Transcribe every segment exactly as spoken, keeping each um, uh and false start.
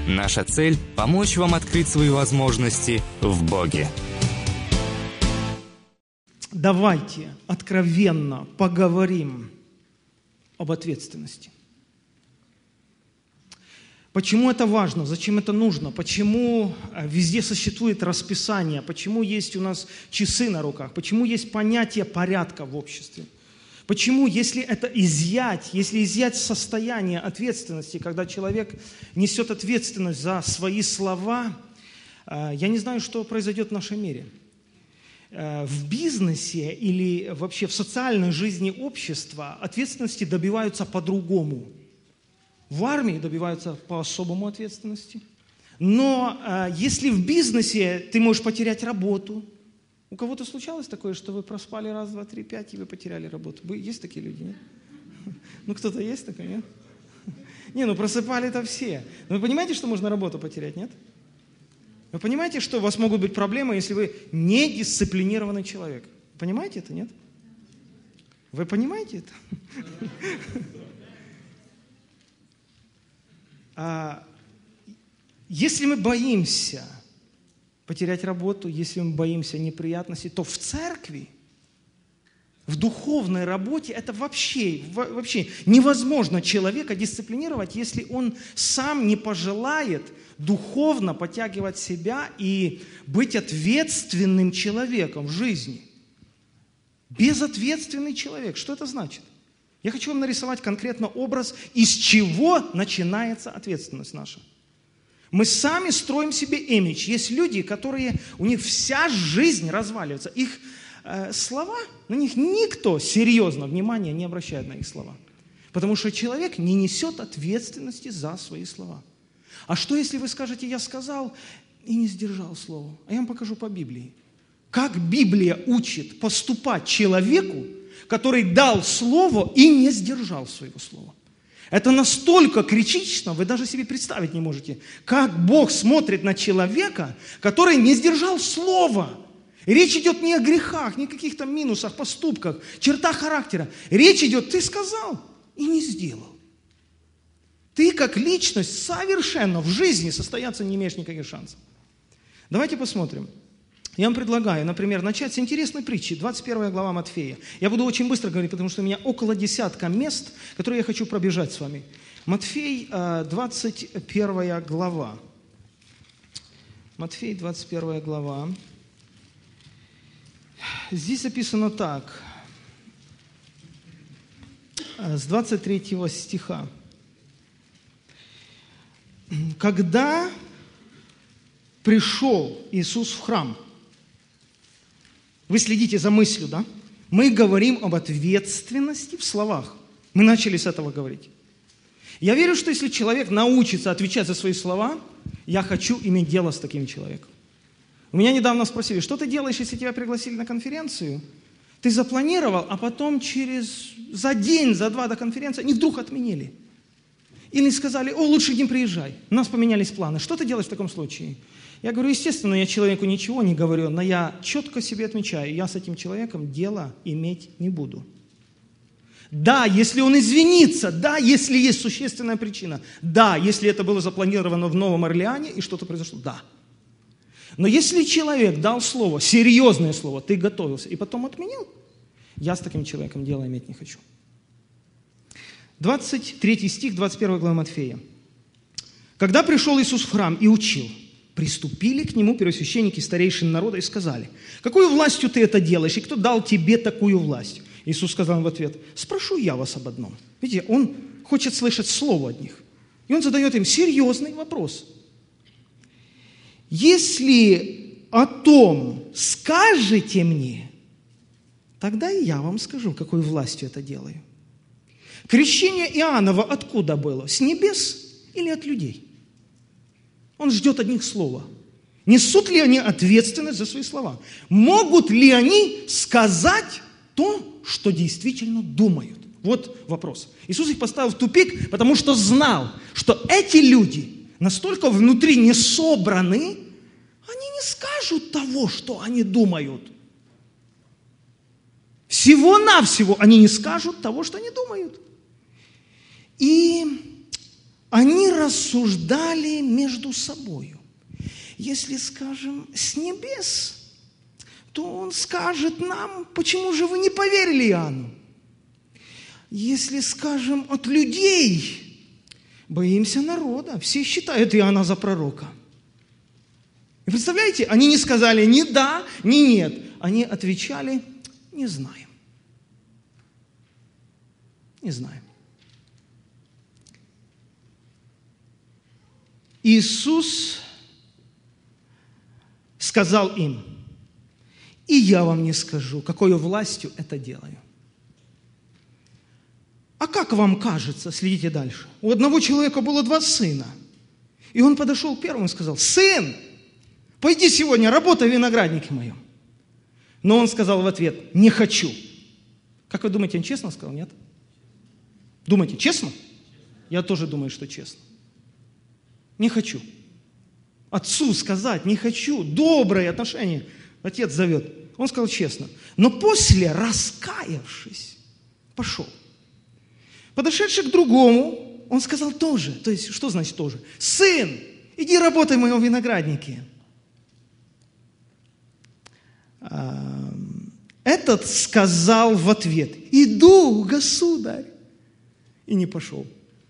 Наша цель – помочь вам открыть свои возможности в Боге. Давайте откровенно поговорим об ответственности. Почему это важно? Зачем это нужно? Почему везде существует расписание? Почему есть у нас часы на руках? Почему есть понятие порядка в обществе? Почему, если это изъять, если изъять состояние ответственности, когда человек несет ответственность за свои слова, я не знаю, что произойдет в нашем мире. В бизнесе или вообще в социальной жизни общества ответственности добиваются по-другому. В армии добиваются по-особому ответственности. Но э, если в бизнесе ты можешь потерять работу, у кого-то случалось такое, что вы проспали раз, два, три, пять, и вы потеряли работу? Вы, есть такие люди, нет? Ну, кто-то есть такой, нет? Не, ну просыпали-то все. Но вы понимаете, что можно работу потерять, нет? Вы понимаете, что у вас могут быть проблемы, если вы не дисциплинированный человек? Понимаете это, нет? Вы понимаете это? А, если мы боимся потерять работу, если мы боимся неприятностей, то в церкви, в духовной работе это вообще, вообще невозможно человека дисциплинировать, если он сам не пожелает духовно подтягивать себя и быть ответственным человеком в жизни. Безответственный человек. Что это значит? Я хочу вам нарисовать конкретно образ, из чего начинается ответственность наша. Мы сами строим себе имидж. Есть люди, которые, у них вся жизнь разваливается. Их э, слова, на них никто серьезно внимания не обращает на их слова. Потому что человек не несет ответственности за свои слова. А что, если вы скажете, я сказал и не сдержал слово? А я вам покажу по Библии. Как Библия учит поступать человеку, который дал слово и не сдержал своего слова. Это настолько критично, вы даже себе представить не можете, как Бог смотрит на человека, который не сдержал слова. И речь идет не о грехах, не о каких-то минусах, поступках, чертах характера. Речь идет, ты сказал и не сделал. Ты как личность совершенно в жизни состояться не имеешь никаких шансов. Давайте посмотрим. Я вам предлагаю, например, начать с интересной притчи, двадцать первая глава Матфея. Я буду очень быстро говорить, потому что у меня около десятка мест, которые я хочу пробежать с вами. Матфей, двадцать первая глава. Матфей, двадцать первая глава. Здесь записано так, с двадцать третьего стиха. Когда пришел Иисус в храм, вы следите за мыслью, да? Мы говорим об ответственности в словах. Мы начали с этого говорить. Я верю, что если человек научится отвечать за свои слова, я хочу иметь дело с таким человеком. У меня недавно спросили, что ты делаешь, если тебя пригласили на конференцию? Ты запланировал, а потом через за день, за два до конференции, они вдруг отменили. Или сказали, о, лучше к ним приезжай. У нас поменялись планы. Что ты делаешь в таком случае? Я говорю, естественно, я человеку ничего не говорю, но я четко себе отмечаю, я с этим человеком дело иметь не буду. Да, если он извинится, да, если есть существенная причина, да, если это было запланировано в Новом Орлеане и что-то произошло, да. Но если человек дал слово, серьезное слово, ты готовился и потом отменил, я с таким человеком дело иметь не хочу. двадцать третий стих, двадцать первая глава Матфея. Когда пришел Иисус в храм и учил, приступили к нему первосвященники, старейшины народа и сказали, какой властью ты это делаешь, и кто дал тебе такую власть? Иисус сказал им в ответ, спрошу я вас об одном. Видите, он хочет слышать слово от них. И он задает им серьезный вопрос. Если о том скажете мне, тогда и я вам скажу, какой властью это делаю. Крещение Иоаннова откуда было? С небес или от людей? Он ждет от них слова. Несут ли они ответственность за свои слова? Могут ли они сказать то, что действительно думают? Вот вопрос. Иисус их поставил в тупик, потому что знал, что эти люди настолько внутри не собраны, они не скажут того, что они думают. Всего-навсего они не скажут того, что они думают. И они рассуждали между собою. Если скажем с небес, то он скажет нам, почему же вы не поверили Иоанну? Если скажем от людей, боимся народа, все считают Иоанна за пророка. И представляете, они не сказали ни да, ни нет. Они отвечали, не знаем. Не знаем. Иисус сказал им, и я вам не скажу, какой властью это делаю. А как вам кажется, следите дальше, у одного человека было два сына, и он подошел первым и сказал, сын, пойди сегодня, работай в винограднике моем. Но он сказал в ответ, не хочу. Как вы думаете, он честно сказал, нет? Думаете, честно? Я тоже думаю, что честно. Не хочу. Отцу сказать, не хочу, добрые отношения. Отец зовет. Он сказал честно. Но после, раскаявшись, пошел. Подошедший к другому, он сказал тоже. То есть, что значит тоже? Сын, иди работай в моем винограднике. Этот сказал в ответ, иду, государь, и не пошел.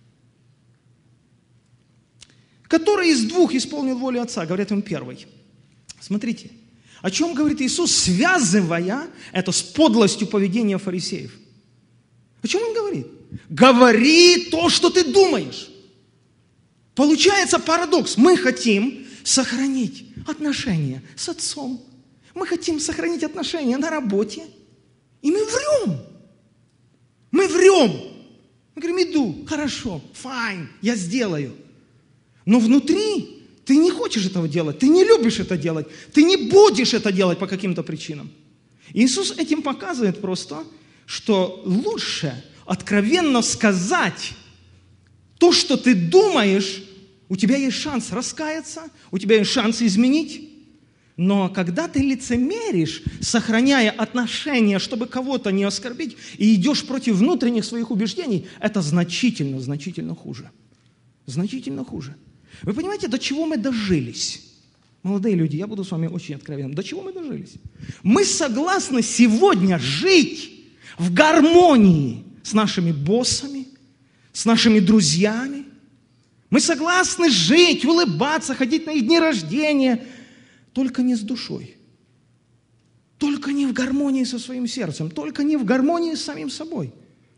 Который из двух исполнил волю Отца, говорят ему первый. Смотрите, о чем говорит Иисус, связывая это с подлостью поведения фарисеев. О чем он говорит? Говори то, что ты думаешь. Получается парадокс. Мы хотим сохранить отношения с Отцом. Мы хотим сохранить отношения на работе. И мы врем. Мы врем. Мы говорим, иду, хорошо, fine, я сделаю. Но внутри ты не хочешь этого делать, ты не любишь это делать, ты не будешь это делать по каким-то причинам. Иисус этим показывает просто, что лучше откровенно сказать то, что ты думаешь, у тебя есть шанс раскаяться, у тебя есть шанс изменить. Но когда ты лицемеришь, сохраняя отношения, чтобы кого-то не оскорбить, и идешь против внутренних своих убеждений, это значительно, значительно хуже. Значительно хуже. Вы понимаете, до чего мы дожились? Молодые люди, я буду с вами очень откровенным. До чего мы дожились? Мы согласны сегодня жить в гармонии с нашими боссами, с нашими друзьями. Мы согласны жить, улыбаться, ходить на их дни рождения, только не с душой. Только не в гармонии со своим сердцем, только не в гармонии с самим собой.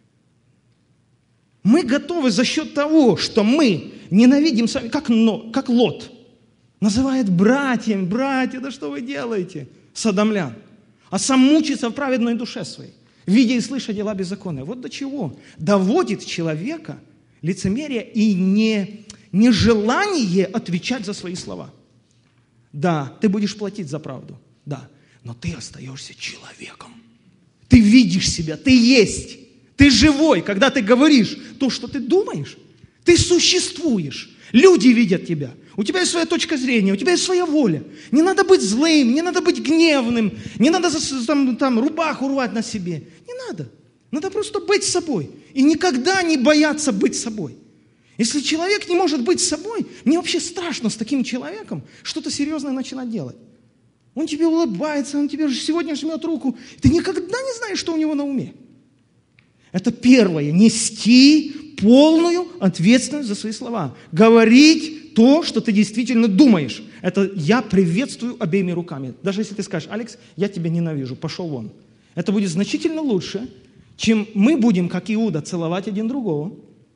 Мы готовы за счет того, что мы ненавидим сами, как, но, как Лот, называет братьями, братья, да что вы делаете, содомлян, а сам мучится в праведной душе своей, видя и слыша дела беззаконные. Вот до чего доводит человека лицемерие и не, нежелание отвечать за свои слова. Да, ты будешь платить за правду, да, но ты остаешься человеком. Ты видишь себя, ты есть. Ты живой, когда ты говоришь то, что ты думаешь, ты существуешь. Люди видят тебя. У тебя есть своя точка зрения, у тебя есть своя воля. Не надо быть злым, не надо быть гневным, не надо там, там, рубаху рвать на себе. Не надо. Надо просто быть собой. И никогда не бояться быть собой. Если человек не может быть собой, мне вообще страшно с таким человеком что-то серьезное начинать делать. Он тебе улыбается, он тебе сегодня жмет руку. Ты никогда не знаешь, что у него на уме. Это первое. Нести полную ответственность за свои слова. Говорить то, что ты действительно думаешь. Это я приветствую обеими руками. Даже если ты скажешь, Алекс, я тебя ненавижу, пошел вон. Это будет значительно лучше, чем мы будем, как Иуда, целовать один другого.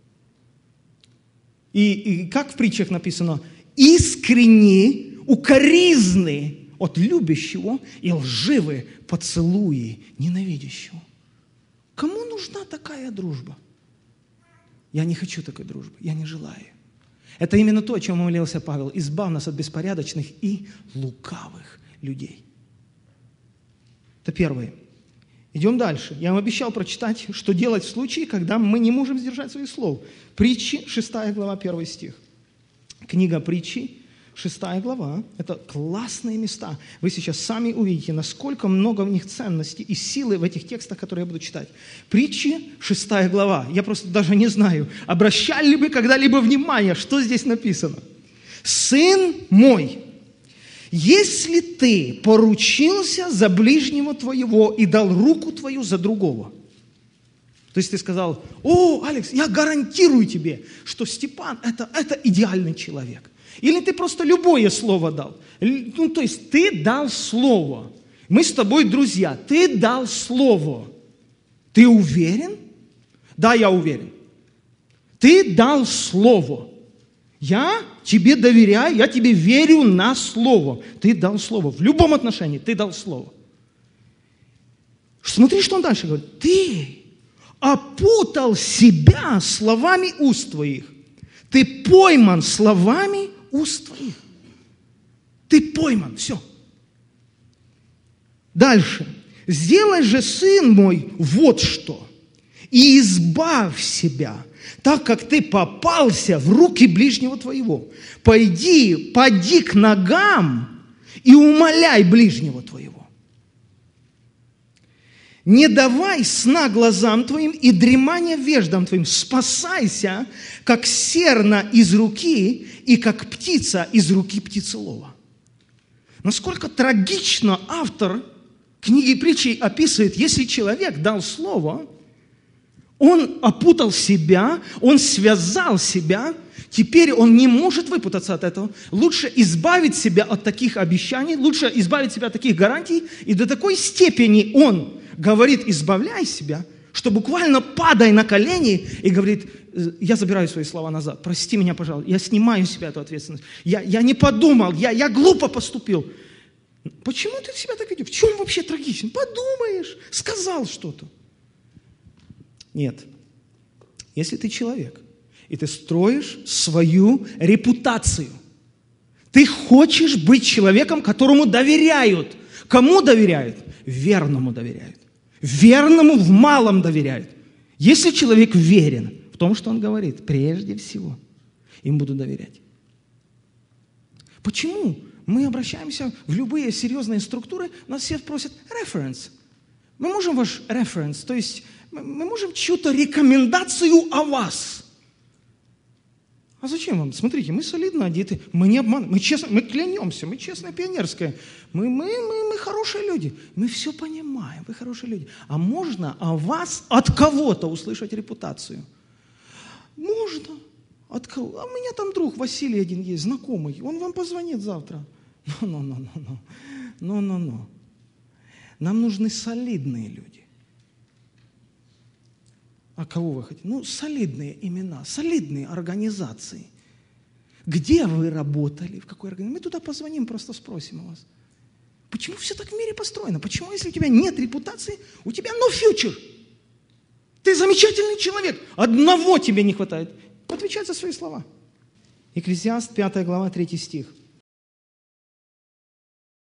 И, и как в притчах написано, искренне, укоризны от любящего и лживые поцелуи ненавидящего. Кому нужна такая дружба? Я не хочу такой дружбы, я не желаю. Это именно то, о чем молился Павел. Избавь нас от беспорядочных и лукавых людей. Это первое. Идем дальше. Я вам обещал прочитать, что делать в случае, когда мы не можем сдержать своих слов. Притчи, шестая глава, первый стих. Книга Притчи, шестая глава, это классные места. Вы сейчас сами увидите, насколько много в них ценностей и силы в этих текстах, которые я буду читать. Притчи, шестая глава. Я просто даже не знаю, обращали ли вы когда-либо внимание, что здесь написано. «Сын мой, если ты поручился за ближнего твоего и дал руку твою за другого». То есть ты сказал: «О, Алекс, я гарантирую тебе, что Степан это, это идеальный человек». Или ты просто любое слово дал. Ну, то есть ты дал слово. Мы с тобой друзья. Ты дал слово. Ты уверен? Да, я уверен. Ты дал слово. Я тебе доверяю, я тебе верю на слово. Ты дал слово. В любом отношении ты дал слово. Смотри, что он дальше говорит. Ты опутал себя словами уст твоих. Ты пойман словами уст твоих. Ты пойман. Все. Дальше. Сделай же, сын мой, вот что. И избавь себя, так как ты попался в руки ближнего твоего. Пойди, поди к ногам и умоляй ближнего твоего. Не давай сна глазам твоим и дремания веждам твоим. Спасайся, как серна из руки и как птица из руки птицелова. Насколько трагично автор книги Притчей описывает, если человек дал слово, он опутал себя, он связал себя, теперь он не может выпутаться от этого. Лучше избавить себя от таких обещаний, лучше избавить себя от таких гарантий, и до такой степени он говорит: избавляй себя, что буквально падай на колени и говорит: я забираю свои слова назад, прости меня, пожалуйста, я снимаю с себя эту ответственность, я, я не подумал, я, я глупо поступил. Почему ты себя так ведешь? В чем вообще трагично? Подумаешь, сказал что-то. Нет. Если ты человек, и ты строишь свою репутацию, ты хочешь быть человеком, которому доверяют. Кому доверяют? Верному доверяют. Верному в малом доверяют. Если человек верен в том, что он говорит, прежде всего, им буду доверять. Почему мы обращаемся в любые серьезные структуры, нас все просят reference. Мы можем ваш reference, то есть мы можем чью-то рекомендацию о вас. А зачем вам? Смотрите, мы солидно одеты, мы не обманываем, мы честно, мы клянемся, мы честная пионерская, мы, мы, мы, мы хорошие люди, мы все понимаем, вы хорошие люди. А можно о вас от кого-то услышать репутацию? Можно. От кого? А у меня там друг Василий один есть, знакомый, он вам позвонит завтра. Ну-ну-ну-ну-ну, ну-ну-ну. Нам нужны солидные люди. А кого вы хотите? Ну, солидные имена, солидные организации. Где вы работали, в какой организации? Мы туда позвоним, просто спросим у вас. Почему все так в мире построено? Почему, если у тебя нет репутации, у тебя no future? Ты замечательный человек, одного тебе не хватает. Отвечай за свои слова. Екклесиаст, пятая глава, третий стих.